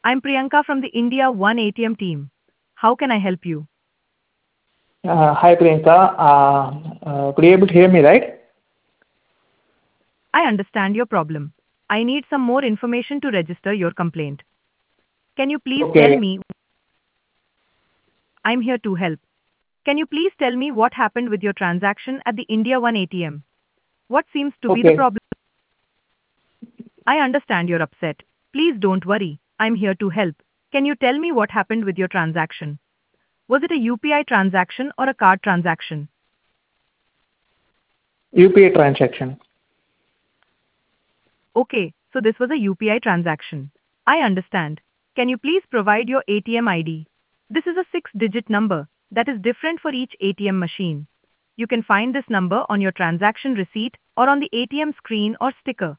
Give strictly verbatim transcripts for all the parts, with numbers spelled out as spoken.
I'm Priyanka from the India One A T M team. How can I help you? Uh, Hi, Priyanka. Uh, uh, Could you able to hear me, right? I understand your problem. I need some more information to register your complaint. Can you please tell Okay. me? I'm here to help. Can you please tell me what happened with your transaction at the India One A T M? What seems to be the Okay. problem? I understand you're upset. Please don't worry. I'm here to help. Can you tell me what happened with your transaction? Was it a U P I transaction or a card transaction? U P I transaction. Okay, so this was a U P I transaction. I understand. Can you please provide your A T M I D? This is a six-digit number that is different for each A T M machine. You can find this number on your transaction receipt or on the A T M screen or sticker.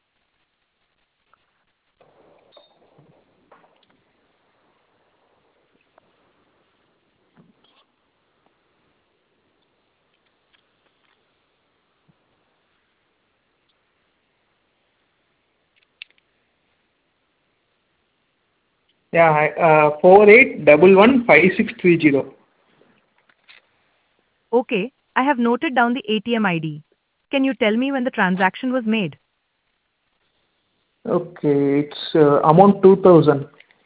Yeah, hi, uh, four eight one one five six three zero. Okay, I have noted down the A T M I D. Can you tell me when the transaction was made? Okay, it's uh, amount two thousand.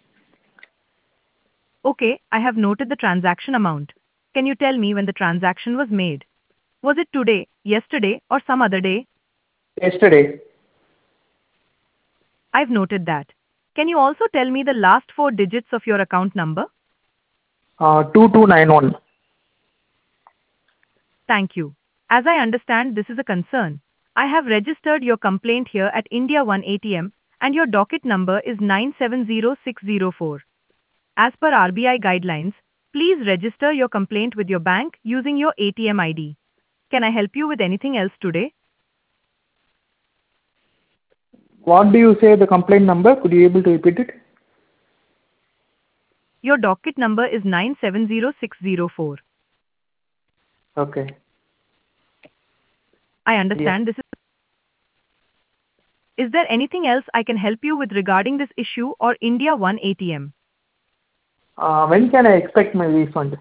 Okay, I have noted the transaction amount. Can you tell me when the transaction was made? Was it today, yesterday, or some other day? Yesterday. I've noted that. Can you also tell me the last four digits of your account number? Uh, two two nine one. Thank you. As I understand this is a concern, I have registered your complaint here at India One A T M and your docket number is nine seven zero six zero four. As per R B I guidelines, please register your complaint with your bank using your A T M I D. Can I help you with anything else today? What do you say the complaint number? Could you able to repeat it? Your docket number is nine seven zero six zero four. Okay. I Yeah. understand this is. Is there anything else I can help you with regarding this issue or India One A T M? Uh, When can I expect my refund?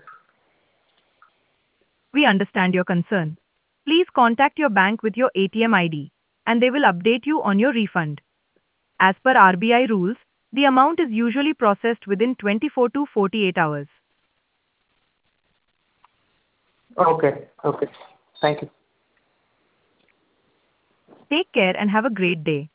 We understand your concern. Please contact your bank with your A T M I D, and they will update you on your refund. As per R B I rules, the amount is usually processed within twenty-four to forty-eight hours. Okay. Okay. Thank you. Take care and have a great day.